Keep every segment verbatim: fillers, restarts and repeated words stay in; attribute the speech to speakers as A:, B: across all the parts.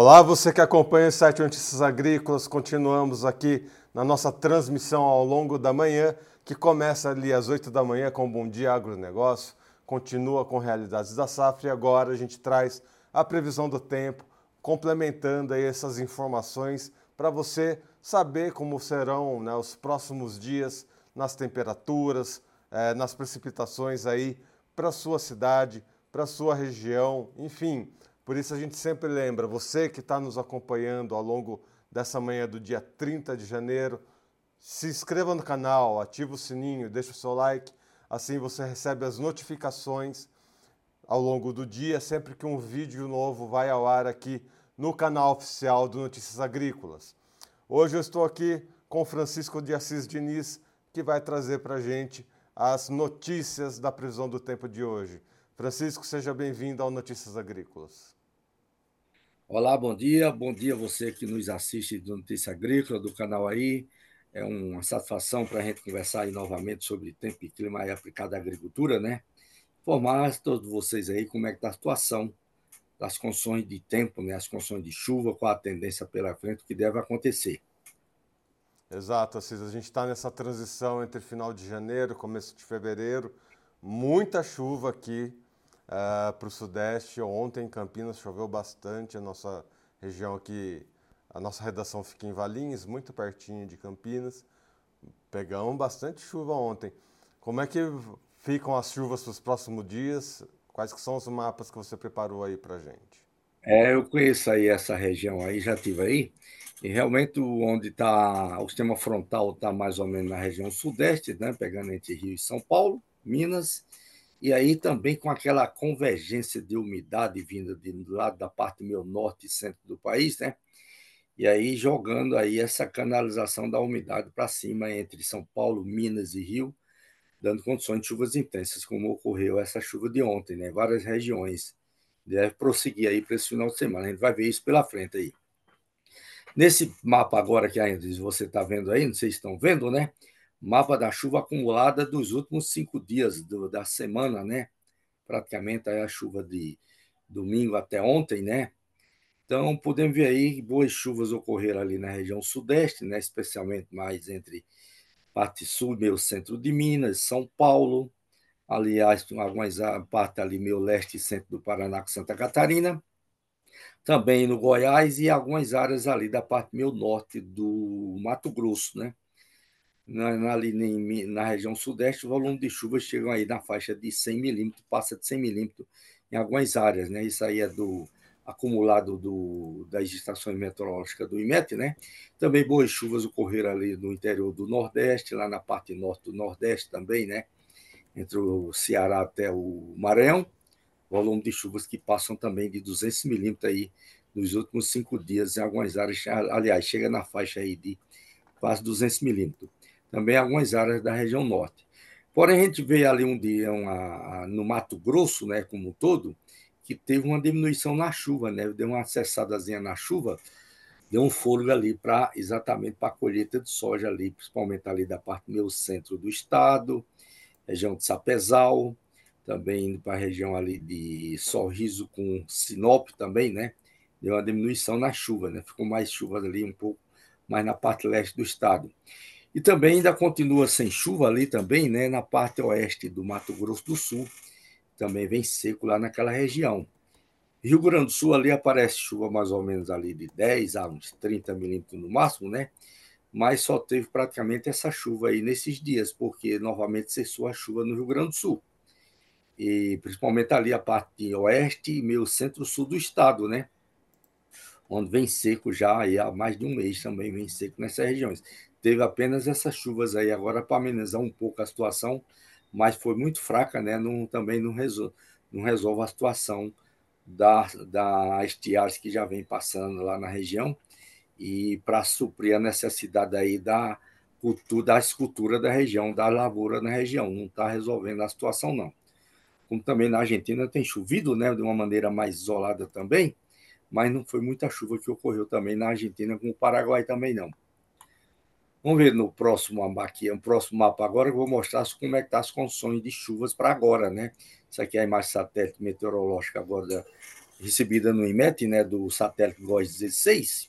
A: Olá, você que acompanha o site Notícias Agrícolas, continuamos aqui na nossa transmissão ao longo da manhã, que começa ali às oito da manhã com o Bom Dia Agronegócio, continua com Realidades da Safra e agora a gente traz a previsão do tempo, complementando aí essas informações para você saber como serão, né, os próximos dias nas temperaturas, eh, nas precipitações aí para a sua cidade, para a sua região, enfim. Por isso a gente sempre lembra, você que está nos acompanhando ao longo dessa manhã do dia trinta de janeiro, se inscreva no canal, ativa o sininho, deixa o seu like, assim você recebe as notificações ao longo do dia, sempre que um vídeo novo vai ao ar aqui no canal oficial do Notícias Agrícolas. Hoje eu estou aqui com Francisco de Assis Diniz, que vai trazer para a gente as notícias da previsão do tempo de hoje. Francisco, seja bem-vindo ao Notícias Agrícolas.
B: Olá, bom dia. Bom dia a você que nos assiste do Notícia Agrícola, do canal aí. É uma satisfação para a gente conversar aí novamente sobre tempo e clima aí aplicado à agricultura, né? Informar todos vocês aí como é que está a situação das condições de tempo, né? As condições de chuva, qual a tendência pela frente, o que deve acontecer.
A: Exato, Assis. A gente está nessa transição entre final de janeiro e começo de fevereiro. Muita chuva aqui uh, para o Sudeste. Ontem em Campinas choveu bastante. A nossa região aqui, a nossa redação fica em Valinhos, muito pertinho de Campinas. Pegamos bastante chuva ontem. Como é que ficam as chuvas para os próximos dias? Quais que são os mapas que você preparou aí para a gente?
B: É, eu conheço aí essa região aí, já estive aí, e realmente onde está o sistema frontal está mais ou menos na região sudeste, né? Pegando entre Rio e São Paulo, Minas. E aí também com aquela convergência de umidade vinda de, do lado da parte meio norte e centro do país, né? E aí jogando aí essa canalização da umidade para cima entre São Paulo, Minas e Rio, dando condições de chuvas intensas, como ocorreu essa chuva de ontem, né? Várias regiões. Deve prosseguir aí para esse final de semana. A gente vai ver isso pela frente aí. Nesse mapa agora que ainda você está vendo aí, não sei se estão vendo, né? Mapa da chuva acumulada dos últimos cinco dias do, da semana, né? Praticamente aí a chuva de domingo até ontem, né? Então, podemos ver aí boas chuvas ocorreram ali na região sudeste, né? Especialmente mais entre parte sul, meio centro de Minas, São Paulo, aliás, algumas partes ali meio leste e centro do Paraná com Santa Catarina, também no Goiás e algumas áreas ali da parte meio norte do Mato Grosso, né? Na, ali na região sudeste, o volume de chuvas chega aí na faixa de cem milímetros, passa de cem milímetros em algumas áreas, né? Isso aí é do acumulado do, das estações meteorológicas do IMET, né? Também boas chuvas ocorreram ali no interior do Nordeste, lá na parte norte do Nordeste também, né? Entre o Ceará até o Maranhão, volume de chuvas que passam também de duzentos milímetros aí nos últimos cinco dias em algumas áreas, aliás, chega na faixa aí de quase duzentos milímetros. Também algumas áreas da região norte. Porém, a gente vê ali um dia uma, no Mato Grosso, né, como um todo, que teve uma diminuição na chuva, né? Deu uma cessadazinha na chuva, deu um fôlego ali para exatamente para a colheita de soja ali, principalmente ali da parte meio centro do estado, região de Sapezal, também indo para a região ali de Sorriso com Sinop também, né? Deu uma diminuição na chuva, né? Ficou mais chuva ali um pouco mais na parte leste do estado. E também ainda continua sem chuva ali também, né? Na parte oeste do Mato Grosso do Sul, também vem seco lá naquela região. Rio Grande do Sul ali aparece chuva mais ou menos ali de dez a uns trinta milímetros no máximo, né? Mas só teve praticamente essa chuva aí nesses dias, porque novamente cessou a chuva no Rio Grande do Sul. E principalmente ali a parte oeste e meio centro-sul do estado, né? Onde vem seco já aí há mais de um mês também vem seco nessas regiões. Teve apenas essas chuvas aí agora para amenizar um pouco a situação, mas foi muito fraca, né? Não, também não resolve, não resolve a situação da, da estiagem que já vem passando lá na região e para suprir a necessidade aí da cultura, da escultura da região, da lavoura na região. Não está resolvendo a situação, não. Como também na Argentina tem chovido, né, de uma maneira mais isolada também, mas não foi muita chuva que ocorreu também na Argentina, como o Paraguai também não. Vamos ver no próximo aqui, no próximo mapa agora, que eu vou mostrar como é que tá as condições de chuvas para agora, né? Isso aqui é a imagem satélite meteorológica agora recebida no IMET, né, do satélite GOES dezesseis,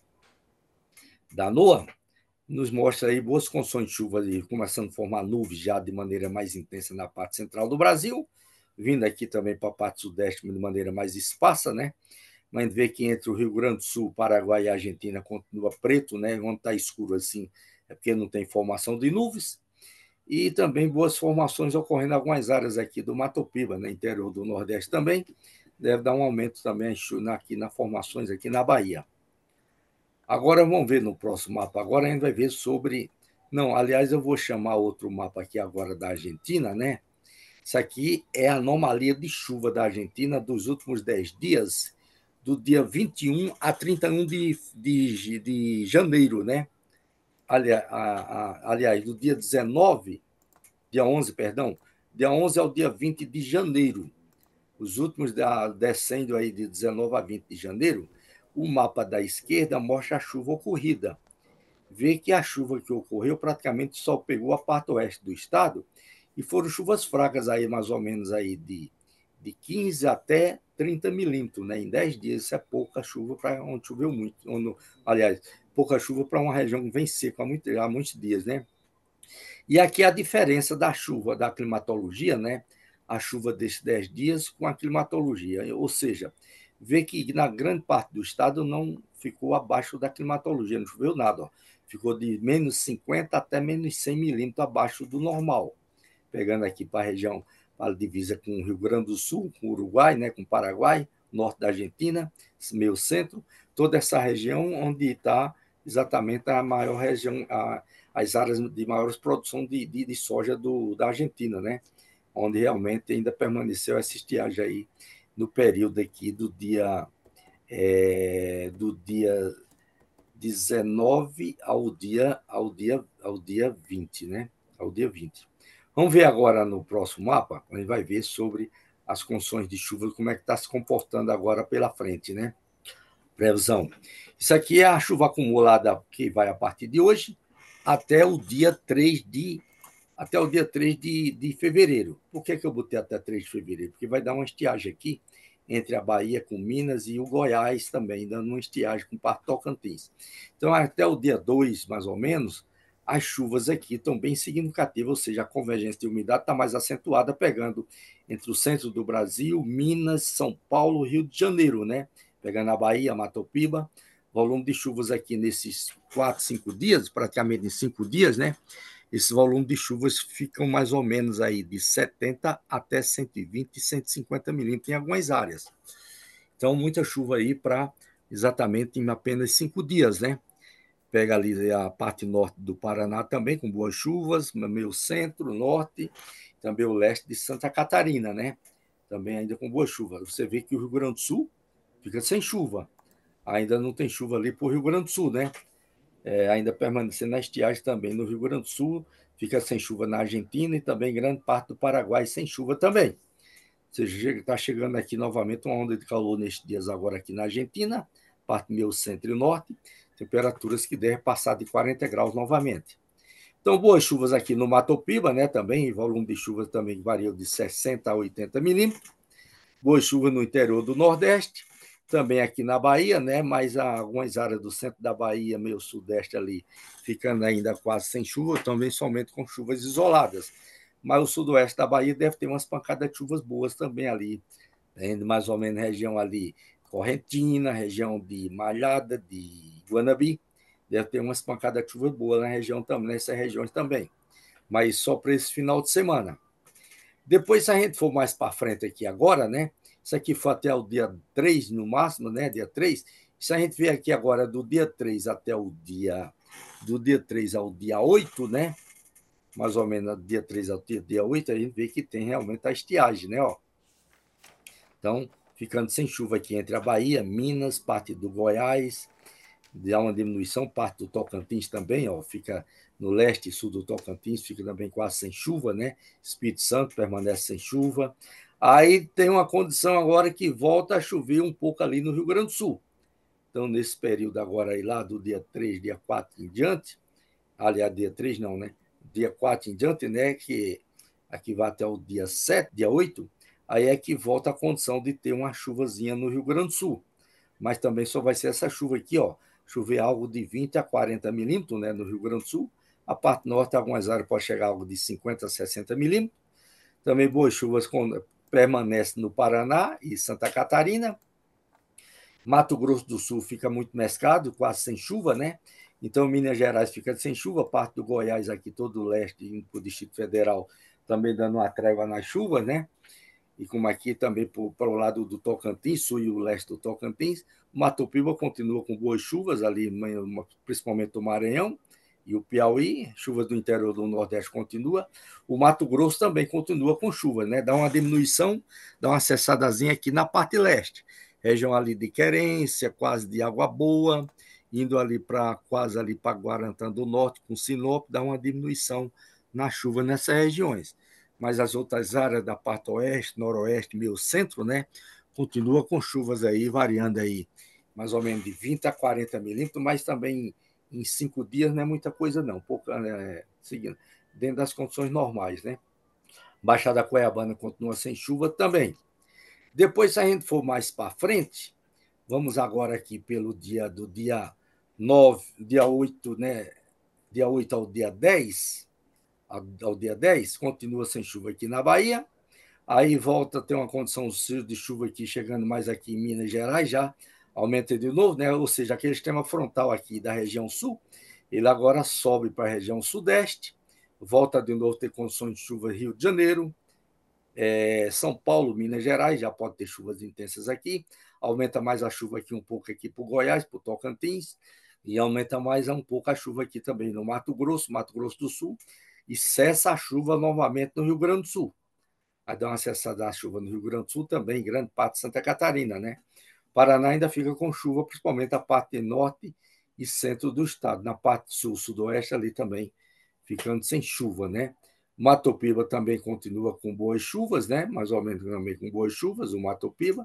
B: da NOAA, nos mostra aí boas condições de chuva, ali, começando a formar nuvens já de maneira mais intensa na parte central do Brasil, vindo aqui também para a parte sudeste de maneira mais esparsa, né? Mas vê que entre o Rio Grande do Sul, Paraguai e Argentina continua preto, né? Onde está escuro assim, é porque não tem formação de nuvens. E também boas formações ocorrendo em algumas áreas aqui do Mato Piba, no interior do Nordeste também. Deve dar um aumento também aqui nas formações aqui na Bahia. Agora vamos ver no próximo mapa. Agora a gente vai ver sobre... Não, aliás, eu vou chamar outro mapa aqui agora da Argentina, né? Isso aqui é a anomalia de chuva da Argentina dos últimos dez dias, do dia vinte e um a trinta e um de, de, de janeiro, né? Aliás, a, a, aliás, do dia dezenove, dia onze, perdão, dia onze ao dia vinte de janeiro. Os últimos, da, descendo aí de dezenove a vinte de janeiro, o mapa da esquerda mostra a chuva ocorrida. Vê que a chuva que ocorreu praticamente só pegou a parte oeste do estado e foram chuvas fracas aí, mais ou menos aí de, de quinze até trinta milímetros, né? Em dez dias, isso é pouca chuva para onde choveu muito. Onde, aliás, pouca chuva para uma região que vem seca há, muito, há muitos dias, né? E aqui a diferença da chuva, da climatologia, né? A chuva desses dez dias com a climatologia, ou seja, vê que na grande parte do estado não ficou abaixo da climatologia, não choveu nada, ó. Ficou de menos cinquenta até menos cem milímetros abaixo do normal. Pegando aqui para a região, para a divisa com o Rio Grande do Sul, com o Uruguai, né, com o Paraguai, norte da Argentina, meio centro, toda essa região onde está exatamente a maior região, a, as áreas de maior produção de, de, de soja do, da Argentina, né, onde realmente ainda permaneceu essa estiagem aí no período aqui do dia, é, do dia dezenove ao dia, ao dia, ao dia vinte, né? Ao dia vinte. Vamos ver agora no próximo mapa, a gente vai ver sobre as condições de chuva, como é que está se comportando agora pela frente, né? Previsão. Isso aqui é a chuva acumulada que vai a partir de hoje até o dia três de até o dia três de, de fevereiro. Por que, que eu botei até três de fevereiro? Porque vai dar uma estiagem aqui entre a Bahia com Minas e o Goiás também, dando uma estiagem com parte Tocantins. Então, até o dia dois, mais ou menos, as chuvas aqui estão bem significativas, ou seja, a convergência de umidade está mais acentuada, pegando entre o centro do Brasil, Minas, São Paulo, Rio de Janeiro, né? Pegando a Bahia, Mato Piba, volume de chuvas aqui nesses quatro, cinco dias, praticamente em cinco dias, né? Esse volume de chuvas ficam mais ou menos aí de setenta até cento e vinte, cento e cinquenta milímetros em algumas áreas. Então, muita chuva aí para exatamente em apenas cinco dias, né? Pega ali a parte norte do Paraná também, com boas chuvas, meio centro, norte, também o leste de Santa Catarina, né? Também ainda com boa chuva. Você vê que o Rio Grande do Sul fica sem chuva. Ainda não tem chuva ali para o Rio Grande do Sul, né? É, ainda permanecendo na estiagem também no Rio Grande do Sul, fica sem chuva na Argentina e também grande parte do Paraguai sem chuva também. Ou seja, está chegando aqui novamente uma onda de calor nestes dias agora aqui na Argentina, parte meio centro e norte, temperaturas que devem passar de quarenta graus novamente. Então, boas chuvas aqui no Mato Piba, né, também, volume de chuva também varia de sessenta a oitenta milímetros. Boas chuvas no interior do Nordeste, também aqui na Bahia, né, mas algumas áreas do centro da Bahia, meio sudeste ali, ficando ainda quase sem chuva, também somente com chuvas isoladas. Mas o sudoeste da Bahia deve ter umas pancadas de chuvas boas também ali, né, mais ou menos região ali, Correntina, região de Malhada, de Guanabi, deve ter umas pancadas de chuva boas na região também, nessas regiões também. Mas só para esse final de semana. Depois, se a gente for mais para frente aqui agora, né? Isso aqui foi até o dia três, no máximo, né? Dia três. Se a gente ver aqui agora do dia três até o dia. Do dia três ao dia oito, né? Mais ou menos do dia três ao dia oito, a gente vê que tem realmente a estiagem, né? Ó. Então, ficando sem chuva aqui entre a Bahia, Minas, parte do Goiás, dá uma diminuição, parte do Tocantins também, ó, fica no leste e sul do Tocantins, fica também quase sem chuva, né? Espírito Santo permanece sem chuva. Aí tem uma condição agora que volta a chover um pouco ali no Rio Grande do Sul. Então, nesse período agora aí, lá do dia três, dia quatro em diante, aliás, dia três não, né? Dia quatro em diante, né? Que aqui vai até o dia sete, dia oito, aí é que volta a condição de ter uma chuvazinha no Rio Grande do Sul. Mas também só vai ser essa chuva aqui, ó, chover algo de vinte a quarenta milímetros, né, no Rio Grande do Sul. A parte norte, algumas áreas pode chegar a algo de cinquenta a sessenta milímetros. Também boas chuvas com, permanecem no Paraná e Santa Catarina. Mato Grosso do Sul fica muito mescado, quase sem chuva, né? Então, Minas Gerais fica sem chuva, parte do Goiás aqui, todo o leste, indo para o Distrito Federal, também dando uma trégua nas chuvas, né? E como aqui também para o lado do Tocantins, sul e o leste do Tocantins, o Mato Piba continua com boas chuvas ali, principalmente o Maranhão e o Piauí, chuvas do interior do Nordeste continua. O Mato Grosso também continua com chuva, né? Dá uma diminuição, dá uma cessadazinha aqui na parte leste. Região ali de Querência, quase de Água Boa, indo ali para quase ali para Guarantã do Norte, com Sinop, dá uma diminuição na chuva nessas regiões. Mas as outras áreas da parte oeste, noroeste, meio centro, né, continua com chuvas aí, variando aí, mais ou menos de vinte a quarenta milímetros, mas também em cinco dias não é muita coisa, não, pouca, né, seguindo, dentro das condições normais, né. Baixada Cuiabana continua sem chuva também. Depois, se a gente for mais para frente, vamos agora aqui pelo dia do dia nove, dia oito, né? Dia oito ao dia dez, ao dia dez, continua sem chuva aqui na Bahia. Aí volta a ter uma condição de chuva aqui, chegando mais aqui em Minas Gerais, já aumenta de novo, né? Ou seja, aquele sistema frontal aqui da região sul, ele agora sobe para a região sudeste, volta de novo a ter condições de chuva Rio de Janeiro, É, São Paulo, Minas Gerais, já pode ter chuvas intensas aqui, aumenta mais a chuva aqui um pouco aqui para o Goiás, para o Tocantins, e aumenta mais um pouco a chuva aqui também no Mato Grosso, Mato Grosso do Sul, e cessa a chuva novamente no Rio Grande do Sul. Aí dá uma cessada a chuva no Rio Grande do Sul também, grande parte de Santa Catarina, né? Paraná ainda fica com chuva, principalmente a parte norte e centro do estado, na parte sul, sudoeste ali também, ficando sem chuva, né? Mato Piba também continua com boas chuvas, né? Mais ou menos também com boas chuvas, o Mato Piba.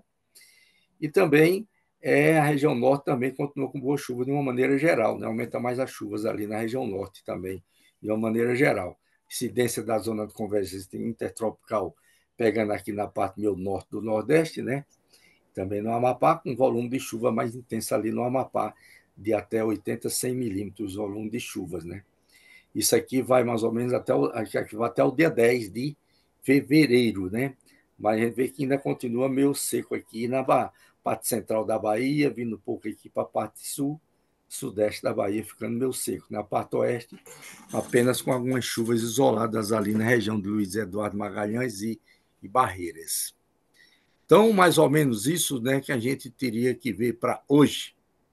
B: E também é, a região norte também continua com boas chuvas de uma maneira geral, né? Aumenta mais as chuvas ali na região norte também, de uma maneira geral. Incidência da zona de convergência intertropical pegando aqui na parte meio norte do Nordeste, né? Também no Amapá, com volume de chuva mais intenso ali no Amapá, de até oitenta, cem milímetros de volume de chuvas, né? Isso aqui vai mais ou menos até o, aqui vai até o dia dez de fevereiro, né? Mas a gente vê que ainda continua meio seco aqui na parte central da Bahia, vindo um pouco aqui para a parte sul, sudeste da Bahia, ficando meio seco. Na parte oeste, apenas com algumas chuvas isoladas ali na região de Luiz Eduardo Magalhães e, e Barreiras. Então, mais ou menos isso, né, que a gente teria que ver para hoje.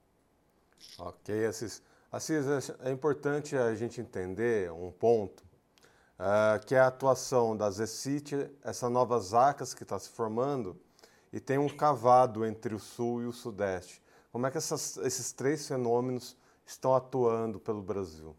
A: Ok, Assis. Assis, é importante a gente entender um ponto, uh, que é a atuação da ZECIT, essa nova ZACAS que está se formando, e tem um cavado entre o sul e o sudeste. Como é que essas, esses três fenômenos estão atuando pelo Brasil?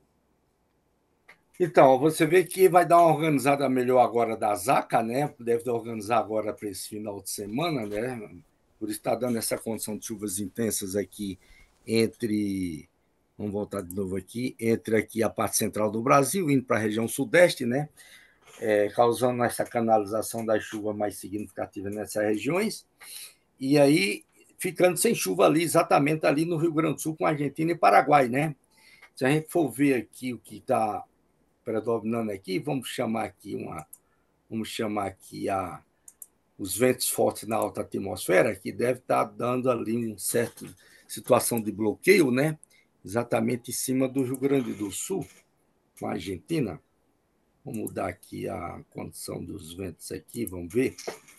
B: Então, você vê que vai dar uma organizada melhor agora da ZACA, né? Deve organizar agora para esse final de semana, né? Por estar dando essa condição de chuvas intensas aqui entre, vamos voltar de novo aqui, entre aqui a parte central do Brasil, indo para a região sudeste, né? É, causando essa canalização da chuva mais significativa nessas regiões. E aí, ficando sem chuva ali, exatamente ali no Rio Grande do Sul, com Argentina e Paraguai, né? Se a gente for ver aqui o que está predominando aqui, vamos chamar aqui uma, vamos chamar aqui a, os ventos fortes na alta atmosfera, que deve estar dando ali uma certa situação de bloqueio, né? Exatamente em cima do Rio Grande do Sul, com a Argentina. Vamos mudar aqui a condição dos ventos aqui, vamos ver.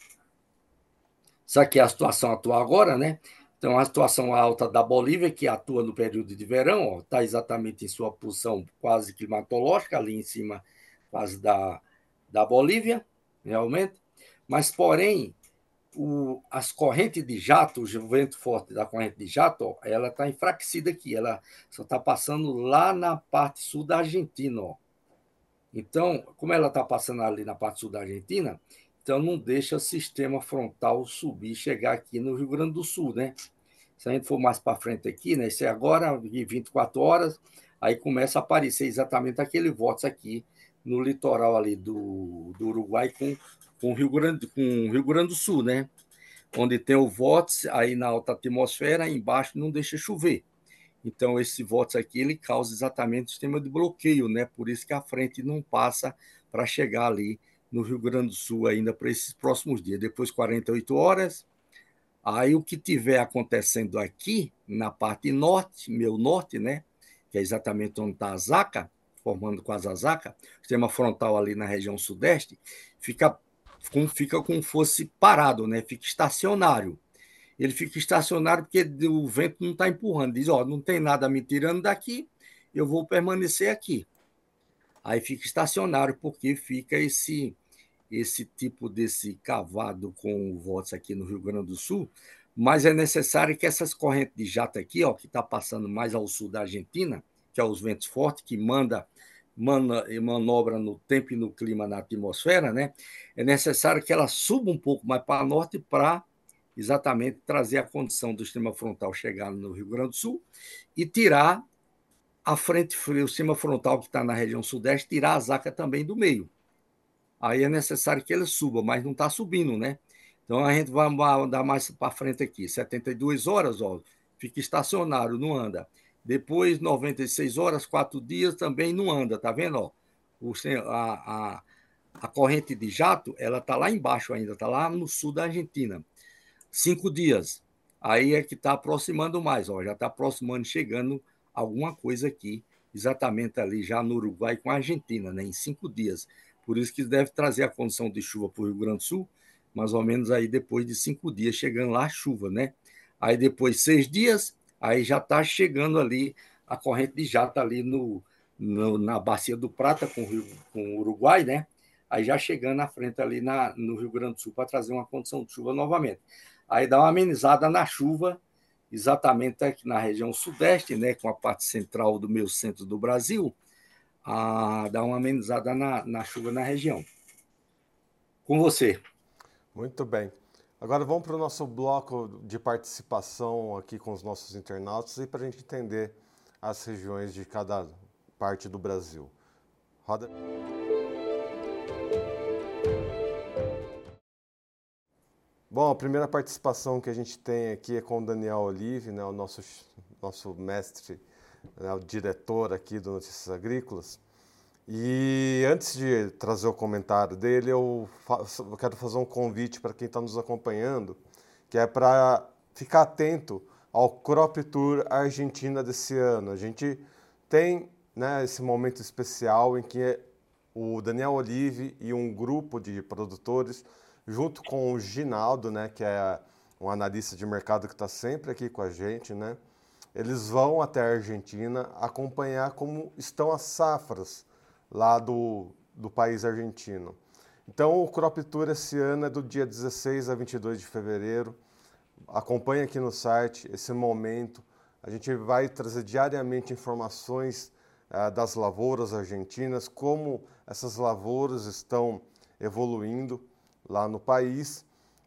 B: Isso aqui é a situação atual agora, né? Então, a situação alta da Bolívia, que atua no período de verão, está exatamente em sua posição quase climatológica, ali em cima quase da, da Bolívia, realmente. Mas, porém, o, as correntes de jato, o vento forte da corrente de jato, ó, ela está enfraquecida aqui, ela só está passando lá na parte sul da Argentina. Ó. Então, como ela está passando ali na parte sul da Argentina, então não deixa o sistema frontal subir, chegar aqui no Rio Grande do Sul, né? Se a gente for mais para frente aqui, né? Isso é agora, vinte e quatro horas, aí começa a aparecer exatamente aquele vórtice aqui no litoral ali do, do Uruguai com, com o Rio Grande, com o Rio Grande do Sul, né? Onde tem o vórtice, aí na alta atmosfera, embaixo não deixa chover. Então, esse vórtice aqui, ele causa exatamente o sistema de bloqueio, né? Por isso que a frente não passa para chegar ali no Rio Grande do Sul ainda para esses próximos dias. Depois, quarenta e oito horas, aí o que tiver acontecendo aqui, na parte norte, meu norte, né? Que é exatamente onde está a Zaca, formando quase a Zaca, o sistema frontal ali na região sudeste, fica como, fica como fosse parado, né? Fica estacionário. Ele fica estacionário porque o vento não está empurrando. Diz, ó, não tem nada me tirando daqui, eu vou permanecer aqui. Aí fica estacionário porque fica esse esse tipo desse cavado com o vórtice aqui no Rio Grande do Sul, mas é necessário que essas correntes de jato aqui, ó, que está passando mais ao sul da Argentina, que é os ventos fortes, que manda, manda manobra no tempo e no clima na atmosfera, né? É necessário que ela suba um pouco mais para norte para exatamente trazer a condição do sistema frontal chegar no Rio Grande do Sul e tirar a frente fria, o sistema frontal que está na região sudeste, tirar a Zaca também do meio. Aí é necessário que ele suba, mas não está subindo, né? Então a gente vai dar mais para frente aqui, setenta e duas horas, ó, fica estacionário, não anda. Depois, noventa e seis horas, quatro dias também não anda, tá vendo? Ó? O, a, a, a corrente de jato, ela está lá embaixo ainda, está lá no sul da Argentina. Cinco dias. Aí é que está aproximando mais, ó, já está aproximando, chegando alguma coisa aqui, exatamente ali já no Uruguai com a Argentina, né, em cinco dias. Por isso que deve trazer a condição de chuva para o Rio Grande do Sul, mais ou menos aí depois de cinco dias, chegando lá a chuva, né? Aí depois seis dias, aí já está chegando ali a corrente de jato ali no, no, na Bacia do Prata com o, Rio, com o Uruguai, né? Aí já chegando à frente ali na, no Rio Grande do Sul para trazer uma condição de chuva novamente. Aí dá uma amenizada na chuva, exatamente aqui na região sudeste, né, com a parte central do meio centro do Brasil, a, dá uma amenizada na, na chuva na região. Com você.
A: Muito bem. Agora vamos para o nosso bloco de participação aqui com os nossos internautas e para a gente entender as regiões de cada parte do Brasil. Roda. Bom, a primeira participação que a gente tem aqui é com o Daniel Olive, né, o nosso, nosso mestre, né, o diretor aqui do Notícias Agrícolas. E antes de trazer o comentário dele, eu, faço, eu quero fazer um convite para quem está nos acompanhando, que é para ficar atento ao Crop Tour Argentina desse ano. A gente tem, né, esse momento especial em que o Daniel Olive e um grupo de produtores, junto com o Ginaldo, né, que é um analista de mercado que está sempre aqui com a gente, né, eles vão até a Argentina acompanhar como estão as safras lá do, do país argentino. Então, o Crop Tour esse ano é do dia dezesseis a vinte e dois de fevereiro. Acompanhe aqui no site esse momento. A gente vai trazer diariamente informações uh, das lavouras argentinas, como essas lavouras estão evoluindo lá no país.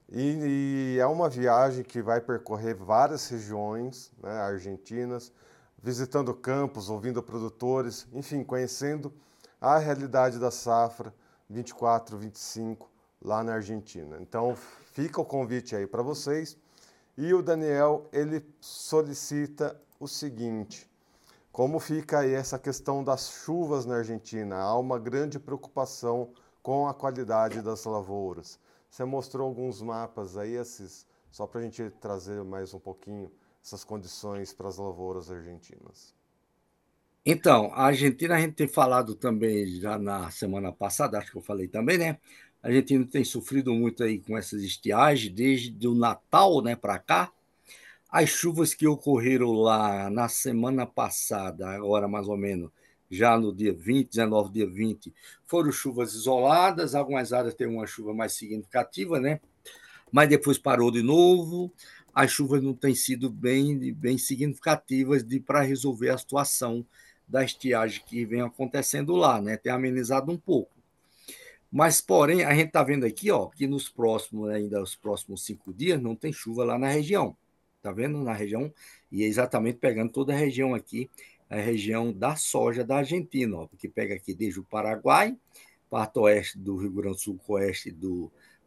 A: E, e é uma viagem que vai percorrer várias regiões, né, argentinas, visitando campos, ouvindo produtores, enfim, conhecendo a realidade da safra vinte e quatro, vinte e cinco lá na Argentina. Então, fica o convite aí para vocês. E o Daniel, ele solicita o seguinte: como fica aí essa questão das chuvas na Argentina? Há uma grande preocupação com a qualidade das lavouras. Você mostrou alguns mapas aí, esses, só para a gente trazer mais um pouquinho essas condições para as lavouras argentinas.
B: Então, a Argentina, a gente tem falado também já na semana passada, acho que eu falei também, né? A Argentina tem sofrido muito aí com essas estiagens, desde o Natal, né, para cá. As chuvas que ocorreram lá na semana passada, agora mais ou menos, já no dia vinte, dezenove, dia vinte, foram chuvas isoladas, algumas áreas têm uma chuva mais significativa, né? Mas depois parou de novo. As chuvas não têm sido bem, bem significativas para resolver a situação da estiagem que vem acontecendo lá, né? Tem amenizado um pouco. Mas, porém, a gente está vendo aqui, ó, que nos próximos, ainda os próximos cinco dias, não tem chuva lá na região. Está vendo? Na região, e é exatamente pegando toda a região aqui, a região da soja da Argentina, ó, porque pega aqui desde o Paraguai, parte oeste do Rio Grande do Sul, oeste do,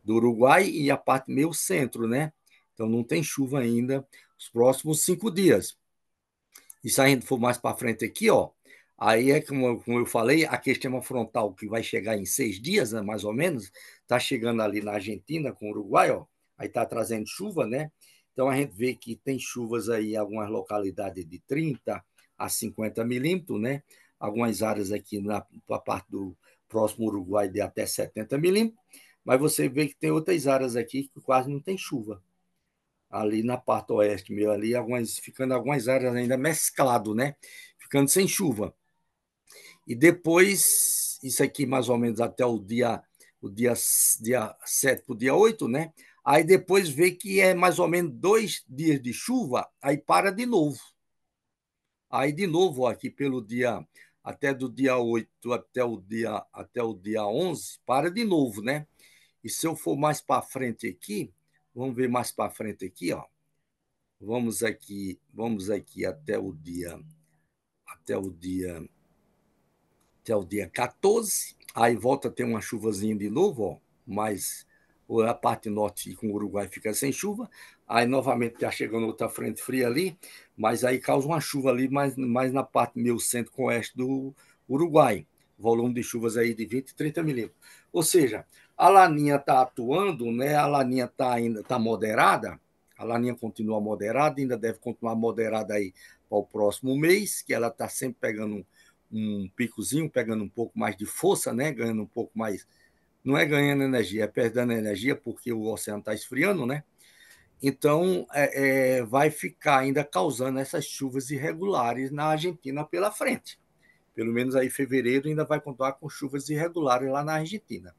B: do Uruguai e a parte meio centro, né? Então não tem chuva ainda os próximos cinco dias. E se a gente for mais para frente aqui, ó, aí é como, como eu falei, a questão frontal que vai chegar em seis dias, né, mais ou menos, está chegando ali na Argentina com o Uruguai, ó, aí está trazendo chuva, né? Então a gente vê que tem chuvas aí em algumas localidades de trinta a cinquenta milímetros, né? Algumas áreas aqui na, na parte do próximo Uruguai de até setenta milímetros, mas você vê que tem outras áreas aqui que quase não tem chuva ali na parte oeste, meio ali, algumas, ficando algumas áreas ainda mesclado, né? Ficando sem chuva. E depois, isso aqui mais ou menos até o dia, o dia, dia sete para o dia oito, né? Aí depois vê que é mais ou menos dois dias de chuva, aí para de novo. Aí de novo, aqui pelo dia, até do dia oito até o dia, até o dia onze, para de novo, né? E se eu for mais para frente aqui, vamos ver mais para frente aqui, ó. Vamos aqui, vamos aqui até o dia, até o dia, até o dia quatorze. Aí volta a ter uma chuvazinha de novo, ó, mas a parte norte com o Uruguai fica sem chuva. Aí novamente está chegando outra frente fria ali, mas aí causa uma chuva ali mais, mais na parte meio centro com oeste do Uruguai. Volume de chuvas aí de vinte, trinta milímetros. Ou seja, a laninha está atuando, né? A laninha está ainda tá moderada. A laninha continua moderada, ainda deve continuar moderada aí para o próximo mês, que ela está sempre pegando um, um picozinho, pegando um pouco mais de força, né? Ganhando um pouco mais. Não é ganhando energia, é perdendo energia porque o oceano está esfriando, né? Então, é, é, vai ficar ainda causando essas chuvas irregulares na Argentina pela frente. Pelo menos aí em fevereiro ainda vai contar com chuvas irregulares lá na Argentina.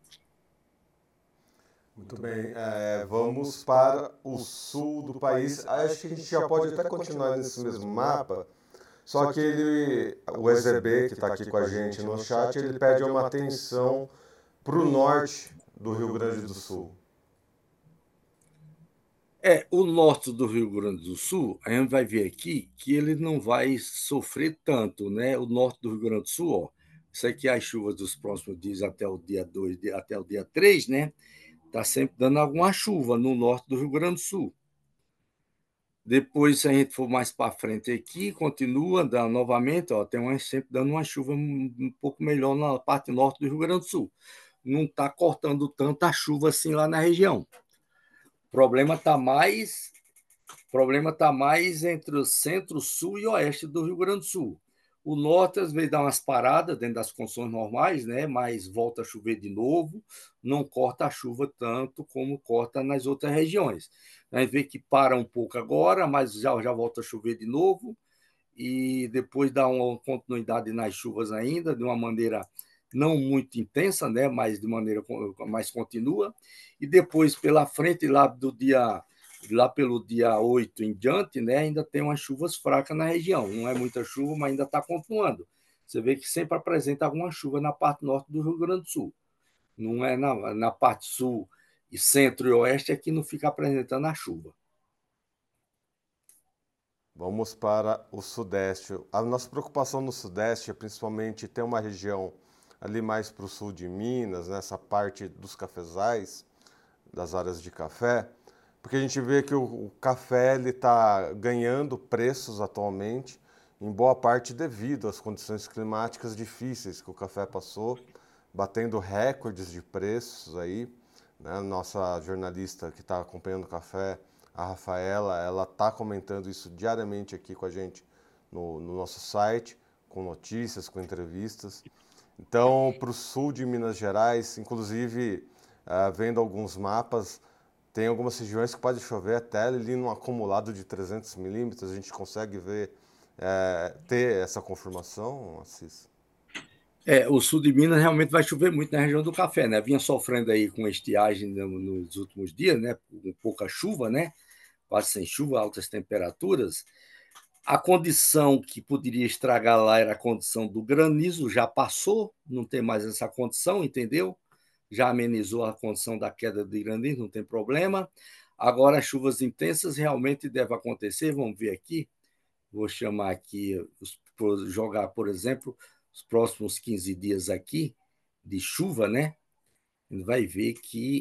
A: Muito bem, é, vamos para o sul do país. Acho que a gente já pode até continuar nesse mesmo mapa, só que ele, o E Z B, que está aqui com a gente no chat, ele pede uma atenção para o norte do Rio Grande do Sul.
B: É, o norte do Rio Grande do Sul, a gente vai ver aqui que ele não vai sofrer tanto, né? O norte do Rio Grande do Sul, ó, isso aqui é as chuvas dos próximos dias até o dia dois, até o dia três, né? Está sempre dando alguma chuva no norte do Rio Grande do Sul. Depois, se a gente for mais para frente aqui, continua dando novamente, ó, tem uma, sempre dando uma chuva um, um pouco melhor na parte norte do Rio Grande do Sul. Não está cortando tanta chuva assim lá na região. O problema está mais O problema está mais entre o centro, sul e oeste do Rio Grande do Sul. O norte, às vezes, dá umas paradas dentro das condições normais, né? Mas volta a chover de novo, não corta a chuva tanto como corta nas outras regiões. A gente vê que para um pouco agora, mas já, já volta a chover de novo, e depois dá uma continuidade nas chuvas ainda, de uma maneira não muito intensa, né? Mas de maneira mais contínua. E depois, pela frente, lá do dia lá pelo dia oito em diante, né, ainda tem umas chuvas fracas na região. Não é muita chuva, mas ainda está continuando. Você vê que sempre apresenta alguma chuva na parte norte do Rio Grande do Sul. Não é na, na parte sul e centro e oeste é que não fica apresentando a chuva.
A: Vamos para o Sudeste. A nossa preocupação no Sudeste é principalmente ter uma região ali mais para o sul de Minas, nessa parte dos cafezais, das áreas de café, porque a gente vê que o, o café está ganhando preços atualmente, em boa parte devido às condições climáticas difíceis que o café passou, batendo recordes de preços aí. Né? Nossa jornalista que está acompanhando o café, a Rafaela, ela está comentando isso diariamente aqui com a gente no, no nosso site, com notícias, com entrevistas. Então, para o sul de Minas Gerais, inclusive, uh, vendo alguns mapas, tem algumas regiões que pode chover até ali num acumulado de trezentos milímetros. A gente consegue ver, é, ter essa confirmação, Assis?
B: É, o sul de Minas realmente vai chover muito na região do café, né? Vinha sofrendo aí com estiagem nos últimos dias, né? Com pouca chuva, né? Quase sem chuva, altas temperaturas. A condição que poderia estragar lá era a condição do granizo, já passou, não tem mais essa condição, entendeu? Já amenizou a condição da queda de granizo, não tem problema. Agora, as chuvas intensas realmente devem acontecer, vamos ver aqui. Vou chamar aqui, jogar, por exemplo, os próximos quinze dias aqui de chuva, né? Vai ver que,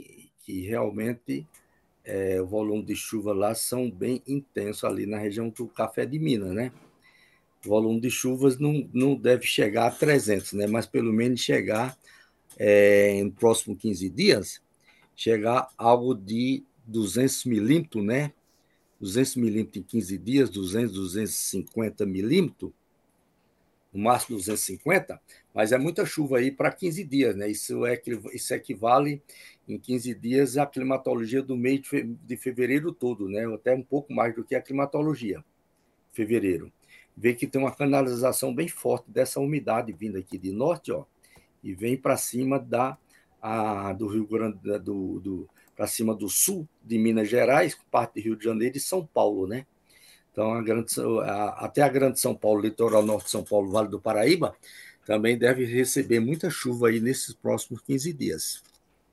B: que realmente é, o volume de chuva lá são bem intensos ali na região do Café de Minas, né? O volume de chuvas não, não deve chegar a trezentos, né? Mas pelo menos chegar é, nos próximos quinze dias, chegar algo de duzentos milímetros, né? duzentos milímetros em quinze dias, duzentos, duzentos e cinquenta milímetros, no máximo duzentos e cinquenta, mas é muita chuva aí para quinze dias, né? Isso, é, isso equivale em quinze dias à climatologia do mês de fevereiro todo, né? Até um pouco mais do que a climatologia, fevereiro. Vê que tem uma canalização bem forte dessa umidade vindo aqui de norte, ó, e vem para cima da, a, do Rio Grande do, do para cima do sul de Minas Gerais, parte do Rio de Janeiro e São Paulo, né? Então, a grande, a, até a Grande São Paulo, litoral norte de São Paulo, Vale do Paraíba, também deve receber muita chuva aí nesses próximos quinze dias.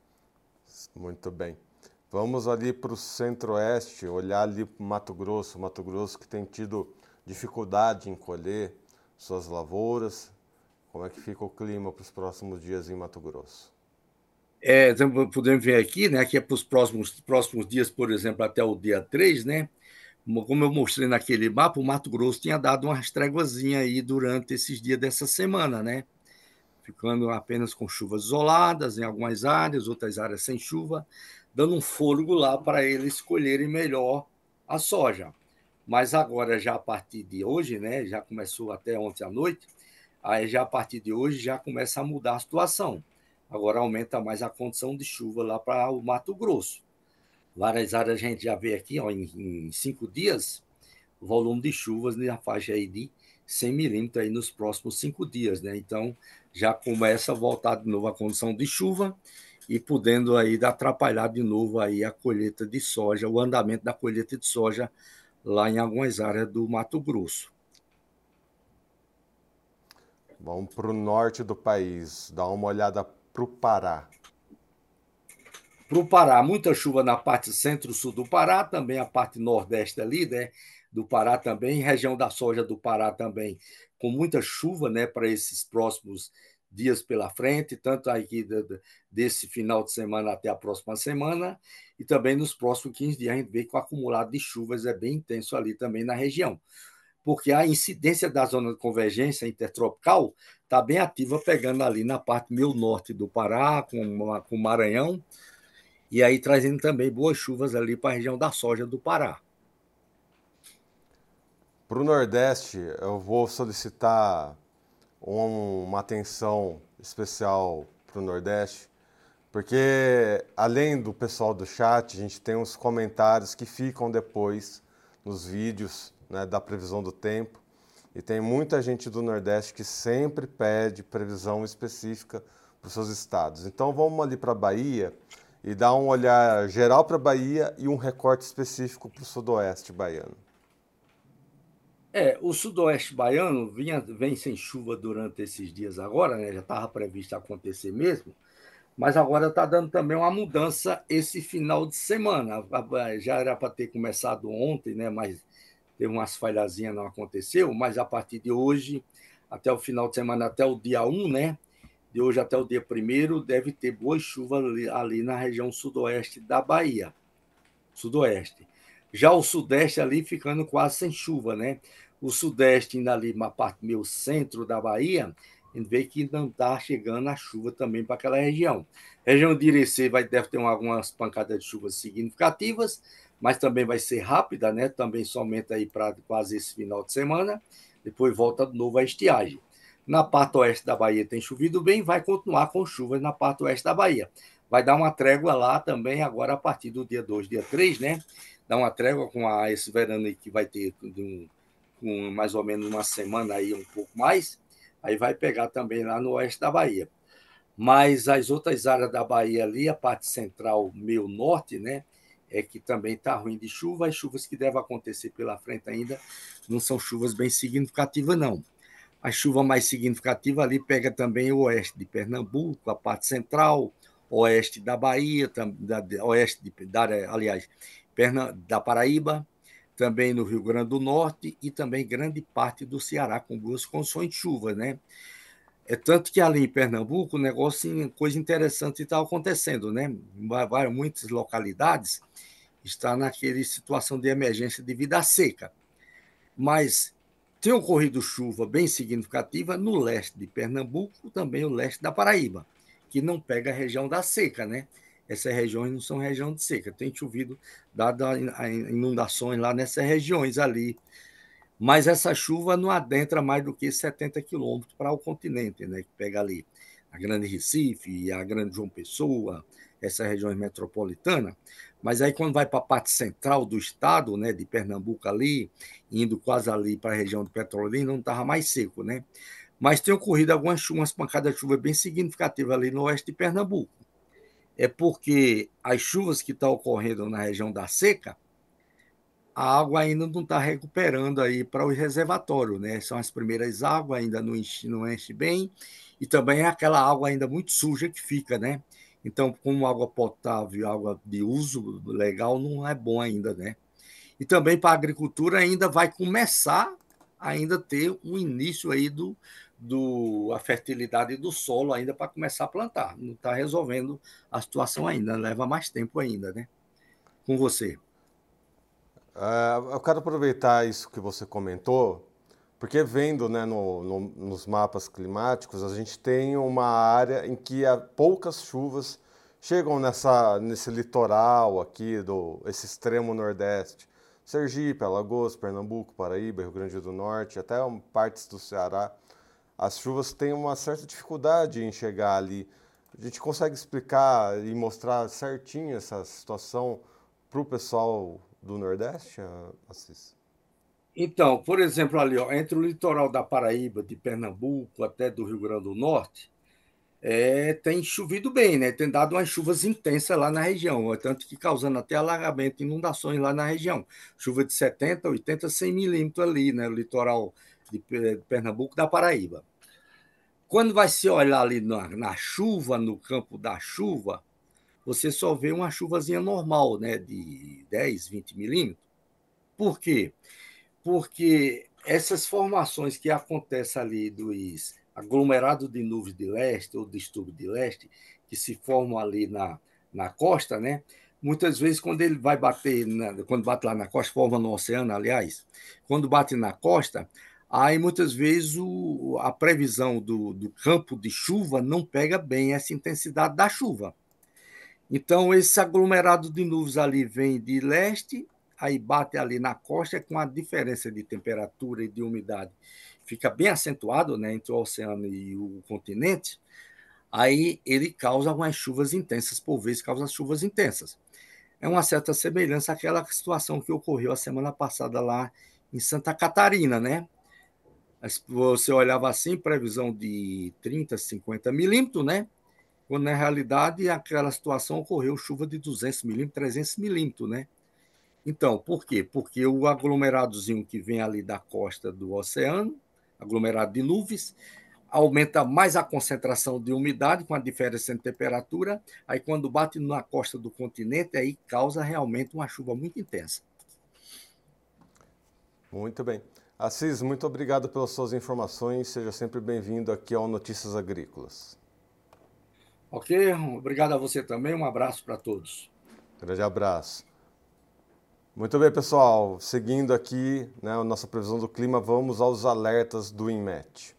A: Muito bem. Vamos ali para o centro-oeste, olhar ali para o Mato Grosso, Mato Grosso que tem tido dificuldade em colher suas lavouras. Como é que fica o clima para os próximos dias em Mato Grosso?
B: É, então, podemos ver aqui, né, que é para os próximos, próximos dias, por exemplo, até o dia três, né? Como eu mostrei naquele mapa, o Mato Grosso tinha dado uma tréguazinha aí durante esses dias dessa semana, né? Ficando apenas com chuvas isoladas em algumas áreas, outras áreas sem chuva, dando um fôlego lá para eles colherem melhor a soja. Mas agora, já a partir de hoje, né, já começou até ontem à noite, aí já a partir de hoje já começa a mudar a situação. Agora aumenta mais a condição de chuva lá para o Mato Grosso. Várias áreas a gente já vê aqui, ó, em, em cinco dias, o volume de chuvas na faixa aí de cem milímetros aí nos próximos cinco dias, né? Então, já começa a voltar de novo a condição de chuva e podendo aí atrapalhar de novo aí a colheita de soja, o andamento da colheita de soja lá em algumas áreas do Mato Grosso.
A: Vamos para o norte do país, dar uma olhada para o Pará.
B: Para o Pará, muita chuva na parte centro-sul do Pará, também a parte nordeste ali, né, do Pará também, região da soja do Pará também, com muita chuva, né, para esses próximos dias pela frente, tanto aqui desse final de semana até a próxima semana, e também nos próximos quinze dias a gente vê que o acumulado de chuvas é bem intenso ali também na região, porque a incidência da zona de convergência intertropical está bem ativa, pegando ali na parte meio norte do Pará, com, com Maranhão, e aí trazendo também boas chuvas ali para a região da soja do Pará.
A: Para o Nordeste, eu vou solicitar um, uma atenção especial para o Nordeste, porque além do pessoal do chat, a gente tem uns comentários que ficam depois nos vídeos, né, da previsão do tempo, e tem muita gente do Nordeste que sempre pede previsão específica para os seus estados. Então vamos ali para a Bahia e dar um olhar geral para a Bahia e um recorte específico para o sudoeste baiano.
B: É, o sudoeste baiano vinha, vem sem chuva durante esses dias agora, né? Já estava previsto acontecer mesmo, mas agora está dando também uma mudança esse final de semana. Já era para ter começado ontem, né? Mas teve umas falhazinhas, não aconteceu, mas a partir de hoje, até o final de semana, até o dia um, né? De hoje até o dia primeiro, deve ter boa chuva ali, ali na região sudoeste da Bahia. Sudoeste. Já o sudeste ali ficando quase sem chuva, né? O sudeste, ainda ali, uma parte meio centro da Bahia, a gente vê que não está chegando a chuva também para aquela região. A região de Irecê vai, deve ter algumas pancadas de chuvas significativas, mas também vai ser rápida, né? Também somente aí para quase esse final de semana. Depois volta de novo a estiagem. Na parte oeste da Bahia tem chovido bem, vai continuar com chuvas na parte oeste da Bahia. Vai dar uma trégua lá também agora a partir do dia dois, dia três, né? Dá uma trégua com a, esse verano aí que vai ter um, com mais ou menos uma semana aí, um pouco mais. Aí vai pegar também lá no oeste da Bahia. Mas as outras áreas da Bahia ali, a parte central, meio norte, né? É que também está ruim de chuva. As chuvas que devem acontecer pela frente ainda não são chuvas bem significativas, não. A chuva mais significativa ali pega também o oeste de Pernambuco, a parte central, oeste da Bahia, da, oeste de, da, aliás, da Paraíba, também no Rio Grande do Norte e também grande parte do Ceará, com boas condições de chuva, né? É tanto que ali em Pernambuco, o negócio, coisa interessante está acontecendo, né? Em várias, muitas localidades está naquela situação de emergência devido à seca. Mas tem ocorrido chuva bem significativa no leste de Pernambuco, também o leste da Paraíba, que não pega a região da seca, né? Essas regiões não são região de seca. Tem chovido, dado inundações lá nessas regiões ali. Mas essa chuva não adentra mais do que setenta quilômetros para o continente, né? Que pega ali a Grande Recife, a Grande João Pessoa, essas regiões metropolitanas. Mas aí, quando vai para a parte central do estado, né, de Pernambuco ali, indo quase ali para a região de Petrolina, não estava mais seco, né? Mas tem ocorrido algumas chuvas, umas pancadas de chuva bem significativas ali no oeste de Pernambuco. É porque as chuvas que estão ocorrendo na região da seca, a água ainda não está recuperando aí para o reservatório, né? São as primeiras águas, ainda não enche, não enche bem, e também é aquela água ainda muito suja que fica, né? Então, como água potável, água de uso legal, não é bom ainda, né? E também para a agricultura ainda vai começar a ainda ter um início aí do, do a fertilidade do solo ainda para começar a plantar. Não está resolvendo a situação ainda, leva mais tempo ainda, né? Com você.
A: Uh, eu quero aproveitar isso que você comentou, porque vendo, né, no, no, nos mapas climáticos, a gente tem uma área em que há poucas chuvas chegam nessa, nesse litoral aqui, do, esse extremo nordeste. Sergipe, Alagoas, Pernambuco, Paraíba, Rio Grande do Norte, até partes do Ceará. As chuvas têm uma certa dificuldade em chegar ali. A gente consegue explicar e mostrar certinho essa situação para o pessoal do Nordeste, Assis?
B: Então, por exemplo, ali, ó, entre o litoral da Paraíba, de Pernambuco até do Rio Grande do Norte, é, tem chovido bem, né? Tem dado umas chuvas intensas lá na região, tanto que causando até alagamento, inundações lá na região. Chuva de setenta, oitenta, cem milímetros ali, né? O litoral de Pernambuco da Paraíba. Quando vai se olhar ali na, na chuva, no campo da chuva, você só vê uma chuvazinha normal, né? De dez, vinte milímetros. Por quê? Porque essas formações que acontecem ali dos aglomerados de nuvens de leste ou distúrbio de leste, que se formam ali na, na costa, né? Muitas vezes, quando ele vai bater, na, quando bate lá na costa, forma no oceano, aliás, quando bate na costa, aí muitas vezes o, a previsão do, do campo de chuva não pega bem essa intensidade da chuva. Então, esse aglomerado de nuvens ali vem de leste, aí bate ali na costa, com a diferença de temperatura e de umidade fica bem acentuado, né, entre o oceano e o continente, aí ele causa algumas chuvas intensas, por vezes causa chuvas intensas. É uma certa semelhança àquela situação que ocorreu a semana passada lá em Santa Catarina, né? Você olhava assim, previsão de trinta, cinquenta milímetros, né? Quando na realidade aquela situação ocorreu chuva de duzentos milímetros, trezentos milímetros, né? Então, por quê? Porque o aglomeradozinho que vem ali da costa do oceano, aglomerado de nuvens, aumenta mais a concentração de umidade com a diferença de temperatura, aí quando bate na costa do continente, aí causa realmente uma chuva muito intensa.
A: Muito bem. Assis, muito obrigado pelas suas informações, seja sempre bem-vindo aqui ao Notícias Agrícolas.
B: Ok, obrigado a você também, um abraço para todos.
A: Grande abraço. Muito bem, pessoal, seguindo aqui, né, a nossa previsão do clima, vamos aos alertas do INMET.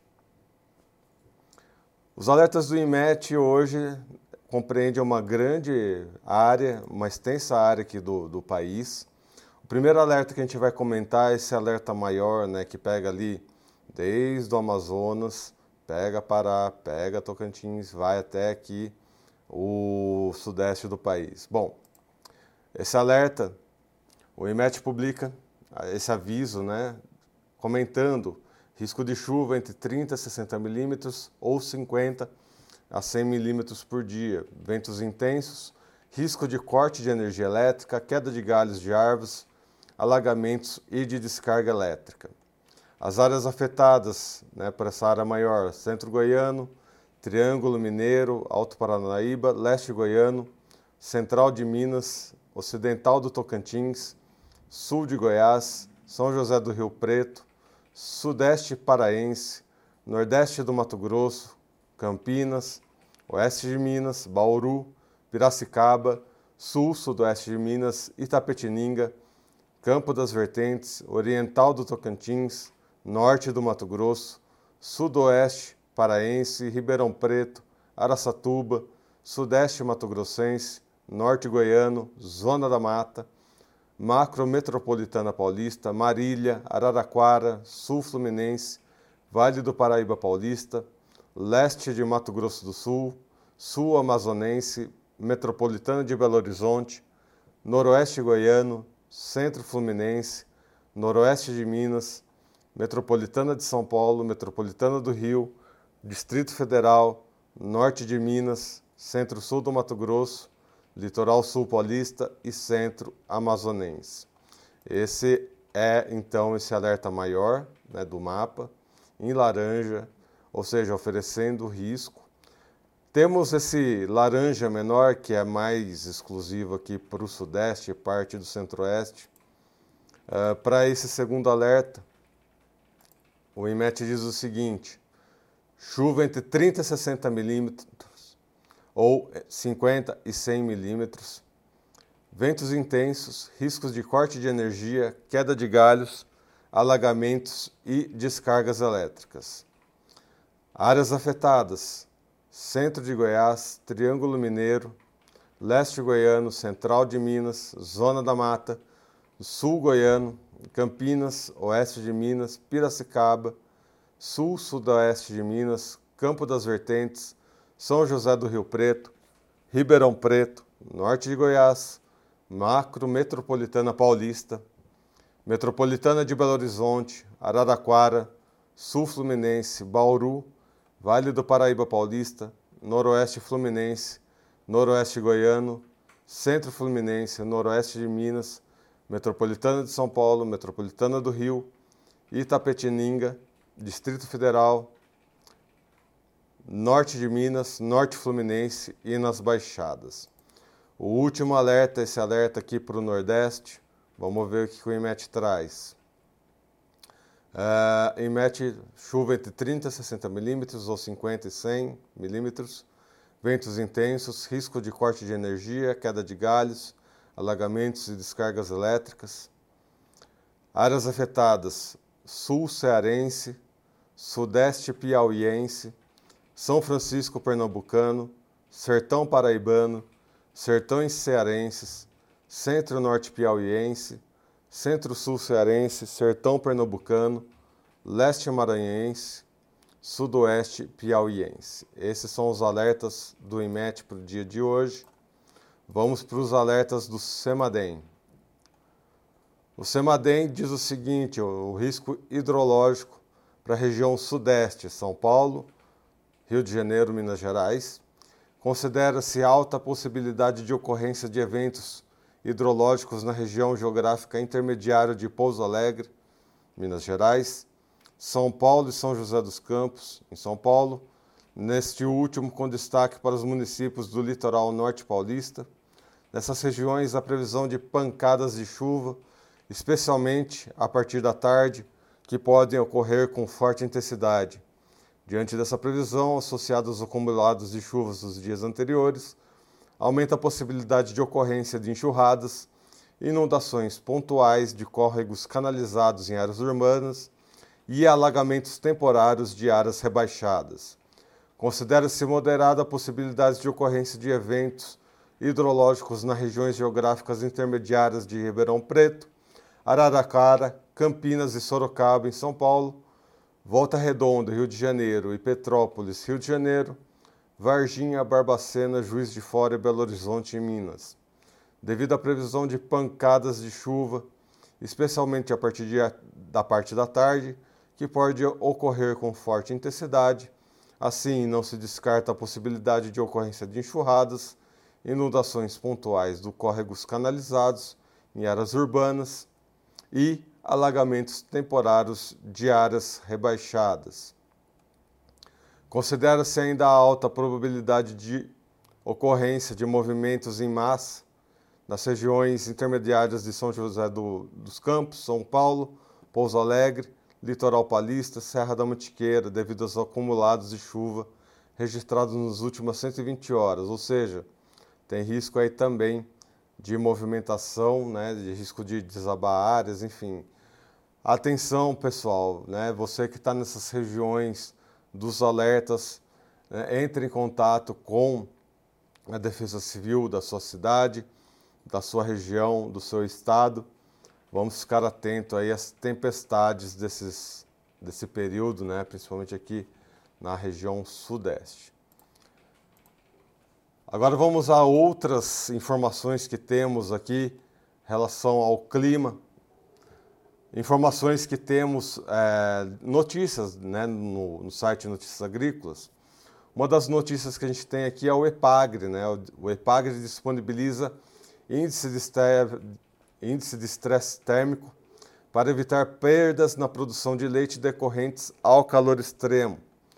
A: Os alertas do INMET hoje compreendem uma grande área, uma extensa área aqui do, do país. O primeiro alerta que a gente vai comentar é esse alerta maior, né, que pega ali desde o Amazonas, pega Pará, pega Tocantins, vai até aqui o sudeste do país. Bom, esse alerta, o INMET publica esse aviso, né, comentando risco de chuva entre trinta a sessenta milímetros ou cinquenta a cem milímetros por dia, ventos intensos, risco de corte de energia elétrica, queda de galhos de árvores, alagamentos e de descarga elétrica. As áreas afetadas, né, por essa área maior, Centro Goiano, Triângulo Mineiro, Alto Paranaíba, Leste Goiano, Central de Minas, Ocidental do Tocantins, Sul de Goiás, São José do Rio Preto, Sudeste Paraense, Nordeste do Mato Grosso, Campinas, oeste de Minas, Bauru, Piracicaba, sul, sudoeste de Minas, Itapetininga, Campo das Vertentes, oriental do Tocantins, norte do Mato Grosso, sudoeste paraense, Ribeirão Preto, Araçatuba, sudeste mato-grossense, norte goiano, zona da mata, macrometropolitana paulista, Marília, Araraquara, sul fluminense, Vale do Paraíba paulista, leste de Mato Grosso do Sul, sul amazonense, metropolitana de Belo Horizonte, noroeste goiano, centro fluminense, noroeste de Minas, metropolitana de São Paulo, metropolitana do Rio, Distrito Federal, norte de Minas, centro-sul do Mato Grosso, litoral sul paulista e centro amazonense. Esse é, então, esse alerta maior, né, do mapa, em laranja, ou seja, oferecendo risco. Temos esse laranja menor, que é mais exclusivo aqui para o sudeste e parte do centro-oeste. Uh, para esse segundo alerta, o IMET diz o seguinte: chuva entre trinta e sessenta milímetros ou cinquenta e cem milímetros, ventos intensos, riscos de corte de energia, queda de galhos, alagamentos e descargas elétricas. Áreas afetadas: centro de Goiás, Triângulo Mineiro, leste goiano, central de Minas, zona da mata, sul goiano, Campinas, oeste de Minas, Piracicaba, sul, sudoeste de Minas, Campo das Vertentes, São José do Rio Preto, Ribeirão Preto, norte de Goiás, macro metropolitana paulista, metropolitana de Belo Horizonte, Araraquara, sul fluminense, Bauru, Vale do Paraíba paulista, noroeste fluminense, noroeste goiano, centro fluminense, noroeste de Minas, metropolitana de São Paulo, metropolitana do Rio, Itapetininga, Distrito Federal, norte de Minas, norte fluminense e nas Baixadas. O último alerta, esse alerta aqui para o Nordeste, vamos ver o que o IMET traz. Uh, IMET, chuva entre trinta e sessenta milímetros ou cinquenta e cem milímetros, ventos intensos, risco de corte de energia, queda de galhos, alagamentos e descargas elétricas. Áreas afetadas: sul cearense, sudeste piauiense, São Francisco pernambucano, sertão paraibano, sertões cearenses, centro-norte piauiense, centro-sul cearense, sertão pernambucano, leste maranhense, sudoeste piauiense. Esses são os alertas do IMET para o dia de hoje. Vamos para os alertas do CEMADEM. O CEMADEM diz o seguinte: o risco hidrológico para a região sudeste, São Paulo, Rio de Janeiro, Minas Gerais, considera-se alta a possibilidade de ocorrência de eventos hidrológicos na região geográfica intermediária de Pouso Alegre, Minas Gerais, São Paulo e São José dos Campos, em São Paulo, neste último com destaque para os municípios do litoral norte paulista. Nessas regiões, a previsão de pancadas de chuva, especialmente a partir da tarde, que podem ocorrer com forte intensidade. Diante dessa previsão, associada aos acumulados de chuvas dos dias anteriores, aumenta a possibilidade de ocorrência de enxurradas, inundações pontuais de córregos canalizados em áreas urbanas e alagamentos temporários de áreas rebaixadas. Considera-se moderada a possibilidade de ocorrência de eventos hidrológicos nas regiões geográficas intermediárias de Ribeirão Preto, Araraquara, Campinas e Sorocaba, em São Paulo, Volta Redonda, Rio de Janeiro, e Petrópolis, Rio de Janeiro, Varginha, Barbacena, Juiz de Fora e Belo Horizonte, em Minas. Devido à previsão de pancadas de chuva, especialmente a partir de, da parte da tarde, que pode ocorrer com forte intensidade, assim não se descarta a possibilidade de ocorrência de enxurradas, inundações pontuais do córregos canalizados em áreas urbanas e alagamentos temporários de áreas rebaixadas. Considera-se ainda a alta probabilidade de ocorrência de movimentos em massa nas regiões intermediárias de São José do, dos Campos, São Paulo, Pouso Alegre, Litoral Paulista, Serra da Mantiqueira, devido aos acumulados de chuva registrados nas últimas cento e vinte horas, ou seja, tem risco aí também de movimentação, né, de risco de desabar áreas, enfim. Atenção, pessoal, né, você que está nessas regiões dos alertas, né, entre em contato com a Defesa Civil da sua cidade, da sua região, do seu estado. Vamos ficar atento aí às tempestades desses, desse período, né, principalmente aqui na região sudeste. Agora vamos a outras informações que temos aqui em relação ao clima. Informações que temos, é, notícias, né, no, no site Notícias Agrícolas. Uma das notícias que a gente tem aqui é o EPAGRE, né? O EPAGRE disponibiliza índice de estresse, índice de estresse térmico para evitar perdas na produção de leite decorrentes ao calor extremo.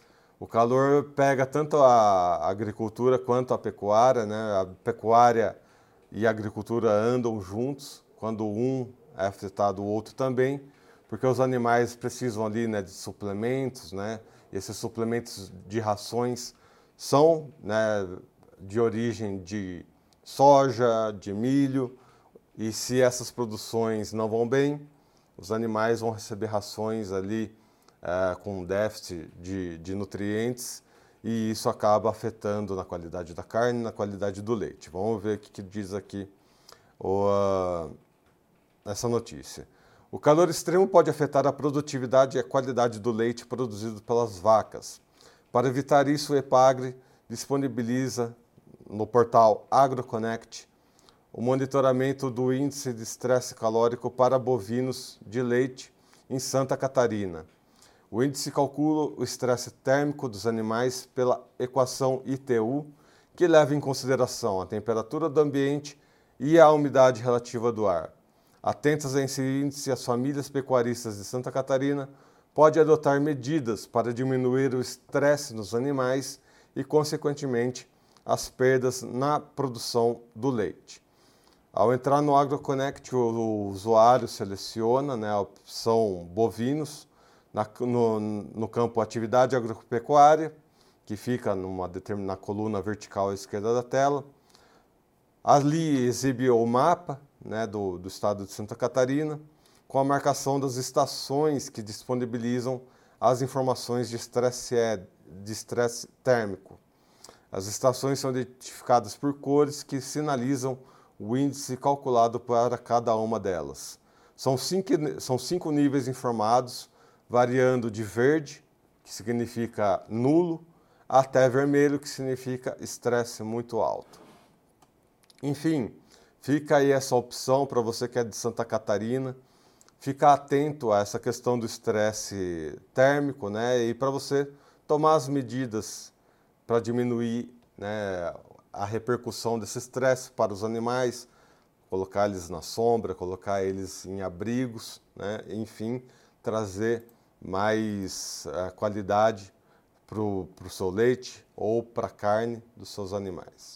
A: O calor pega tanto a agricultura quanto a pecuária, né? A pecuária e a agricultura andam juntos. Quando um é afetado, o outro também, porque os animais precisam ali, né, de suplementos, né? Esses suplementos de rações são, né, de origem de soja, de milho, e se essas produções não vão bem, os animais vão receber rações ali é, com déficit de, de nutrientes, e isso acaba afetando na qualidade da carne e na qualidade do leite. Vamos ver o que, que diz aqui o, uh, essa notícia. O calor extremo pode afetar a produtividade e a qualidade do leite produzido pelas vacas. Para evitar isso, o EPAGRE disponibiliza no portal AgroConnect o monitoramento do índice de estresse calórico para bovinos de leite em Santa Catarina. O índice calcula o estresse térmico dos animais pela equação I T U, que leva em consideração a temperatura do ambiente e a umidade relativa do ar. Atentas a esse índice, as famílias pecuaristas de Santa Catarina podem adotar medidas para diminuir o estresse nos animais e, consequentemente, as perdas na produção do leite. Ao entrar no AgroConnect, o usuário seleciona, né, a opção bovinos, na, no, no campo atividade agropecuária, que fica numa determinada coluna vertical à esquerda da tela. Ali exibe o mapa, né, do, do estado de Santa Catarina, com a marcação das estações que disponibilizam as informações de estresse, de estresse térmico. As estações são identificadas por cores que sinalizam o índice calculado para cada uma delas. São cinco, são cinco níveis informados, variando de verde, que significa nulo, até vermelho, que significa estresse muito alto. Enfim, fica aí essa opção para você que é de Santa Catarina, ficar atento a essa questão do estresse térmico, né? E para você tomar as medidas para diminuir, né, a repercussão desse estresse para os animais, colocar eles na sombra, colocar eles em abrigos, né? Enfim, trazer mais uh, qualidade para o seu leite ou para a carne dos seus animais.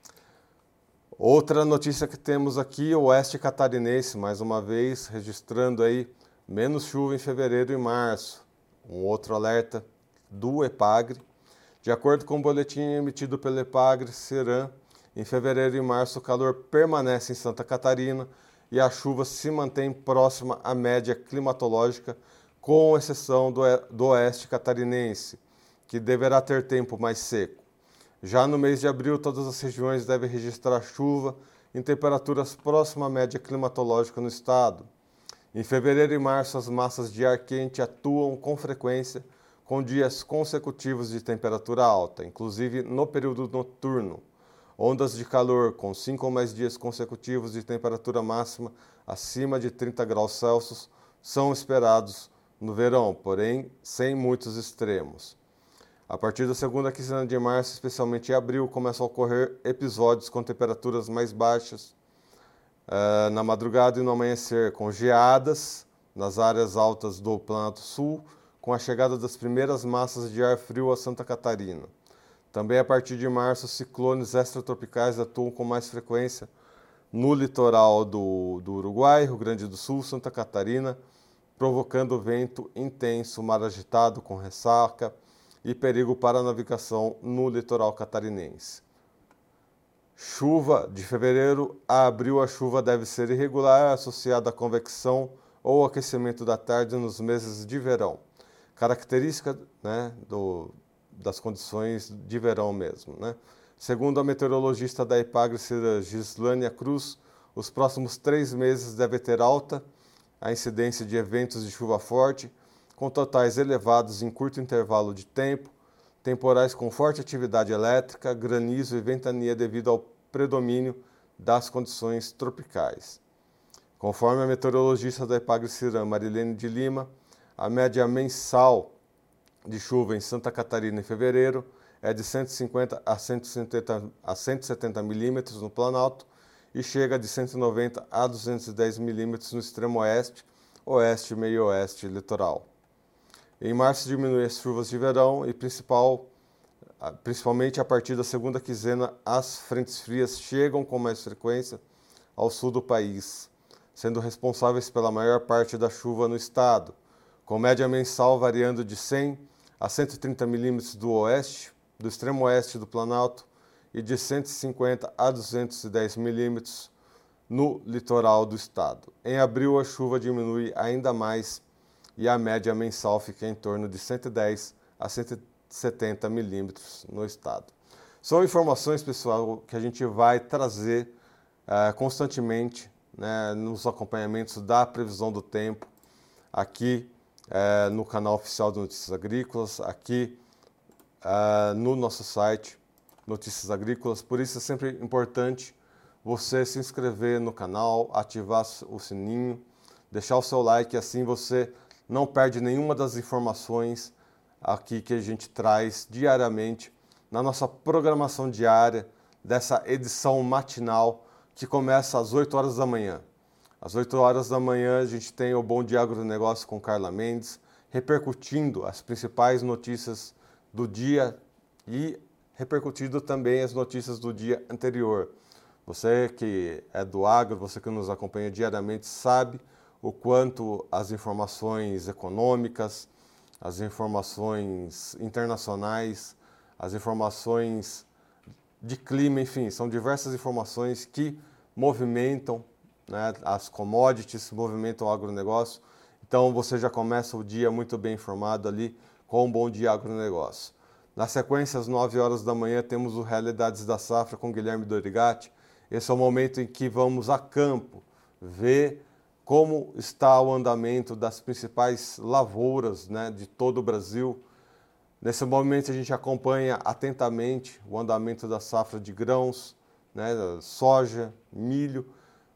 A: Outra notícia que temos aqui, o oeste catarinense, mais uma vez, registrando aí menos chuva em fevereiro e março. Um outro alerta do EPAGRE. De acordo com o boletim emitido pelo EPAGRE Seram, em fevereiro e março o calor permanece em Santa Catarina e a chuva se mantém próxima à média climatológica, com exceção do, do oeste catarinense, que deverá ter tempo mais seco. Já no mês de abril, todas as regiões devem registrar chuva em temperaturas próximas à média climatológica no estado. Em fevereiro e março, as massas de ar quente atuam com frequência, com dias consecutivos de temperatura alta, inclusive no período noturno. Ondas de calor com cinco ou mais dias consecutivos de temperatura máxima acima de trinta graus Celsius são esperados no verão, porém sem muitos extremos. A partir da segunda quinzena de março, especialmente em abril, começam a ocorrer episódios com temperaturas mais baixas uh, na madrugada e no amanhecer, com geadas nas áreas altas do Planalto Sul, com a chegada das primeiras massas de ar frio a Santa Catarina. Também a partir de março, ciclones extratropicais atuam com mais frequência no litoral do, do Uruguai, Rio Grande do Sul, Santa Catarina, provocando vento intenso, mar agitado com ressaca e perigo para a navegação no litoral catarinense. Chuva de fevereiro a abril, a chuva deve ser irregular, associada à convecção ou aquecimento da tarde nos meses de verão. Característica, né, do, das condições de verão mesmo, né? Segundo a meteorologista da Epagre, Gislânia Cruz, os próximos três meses devem ter alta a incidência de eventos de chuva forte, com totais elevados em curto intervalo de tempo, temporais com forte atividade elétrica, granizo e ventania devido ao predomínio das condições tropicais. Conforme a meteorologista da Epagre-Cirã, Marilene de Lima, a média mensal de chuva em Santa Catarina em fevereiro é de cento e cinquenta a cento e setenta milímetros no Planalto e chega de cento e noventa a duzentos e dez milímetros no extremo oeste, oeste e meio-oeste litoral. Em março diminui as chuvas de verão e principal, principalmente a partir da segunda quinzena as frentes frias chegam com mais frequência ao sul do país, sendo responsáveis pela maior parte da chuva no estado, com média mensal variando de cem a cento e trinta milímetros do oeste, do extremo oeste do Planalto e de cento e cinquenta a duzentos e dez milímetros no litoral do estado. Em abril, a chuva diminui ainda mais e a média mensal fica em torno de cento e dez a cento e setenta milímetros no estado. São informações, pessoal, que a gente vai trazer uh, constantemente, né, nos acompanhamentos da previsão do tempo, aqui uh, no canal oficial do Notícias Agrícolas, aqui uh, no nosso site Notícias Agrícolas. Por isso é sempre importante você se inscrever no canal, ativar o sininho, deixar o seu like, assim você não perde nenhuma das informações aqui que a gente traz diariamente na nossa programação diária dessa edição matinal que começa às oito horas da manhã. Às oito horas da manhã a gente tem o Bom Dia Agronegócio com Carla Mendes, repercutindo as principais notícias do dia e repercutindo também as notícias do dia anterior. Você que é do agro, você que nos acompanha diariamente, sabe o quanto as informações econômicas, as informações internacionais, as informações de clima, enfim, são diversas informações que movimentam, né, as commodities, movimentam o agronegócio. Então você já começa o dia muito bem informado ali com o Bom Dia Agronegócio. Na sequência, às nove horas da manhã, temos o Realidades da Safra com Guilherme Dorigatti. Esse é o momento em que vamos a campo ver como está o andamento das principais lavouras, né, de todo o Brasil. Nesse momento a gente acompanha atentamente o andamento da safra de grãos, né, soja, milho,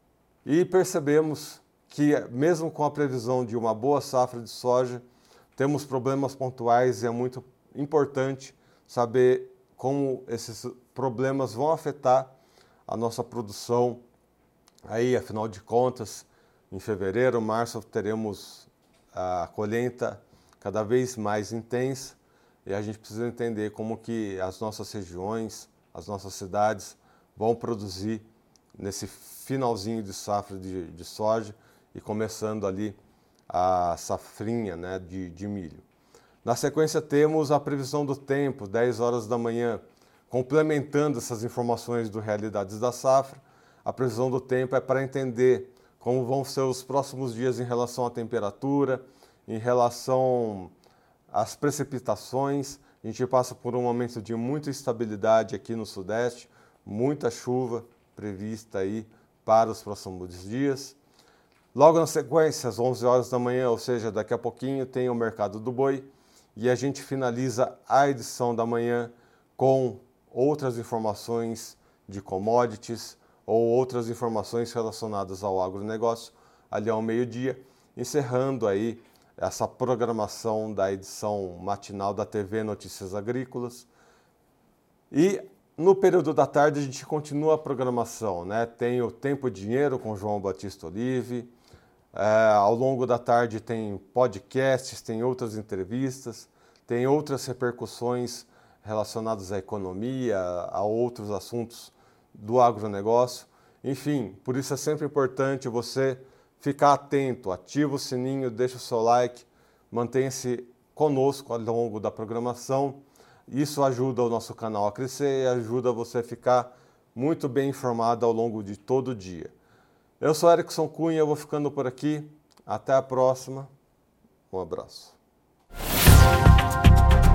A: e percebemos que mesmo com a previsão de uma boa safra de soja, temos problemas pontuais e é muito importante saber como esses problemas vão afetar a nossa produção. Aí, afinal de contas, em fevereiro, março, teremos a colheita cada vez mais intensa e a gente precisa entender como que as nossas regiões, as nossas cidades vão produzir nesse finalzinho de safra de, de soja e começando ali a safrinha, né, de, de milho. Na sequência temos a previsão do tempo, dez horas da manhã, complementando essas informações do Realidades da Safra. A previsão do tempo é para entender como vão ser os próximos dias em relação à temperatura, em relação às precipitações. A gente passa por um momento de muita instabilidade aqui no Sudeste, muita chuva prevista aí para os próximos dias. Logo na sequência, às onze horas da manhã, ou seja, daqui a pouquinho, tem o Mercado do Boi e a gente finaliza a edição da manhã com outras informações de commodities ou outras informações relacionadas ao agronegócio ali ao meio-dia, encerrando aí essa programação da edição matinal da T V Notícias Agrícolas. E no período da tarde a gente continua a programação, né? Tem o Tempo e Dinheiro com João Batista Olive, é, ao longo da tarde tem podcasts, tem outras entrevistas, tem outras repercussões relacionadas à economia, a outros assuntos do agronegócio. Enfim, por isso é sempre importante você ficar atento, ativa o sininho, deixa o seu like, mantenha-se conosco ao longo da programação. Isso ajuda o nosso canal a crescer e ajuda você a ficar muito bem informado ao longo de todo o dia. Eu sou Erickson Cunha, eu vou ficando por aqui. Até a próxima. Um abraço.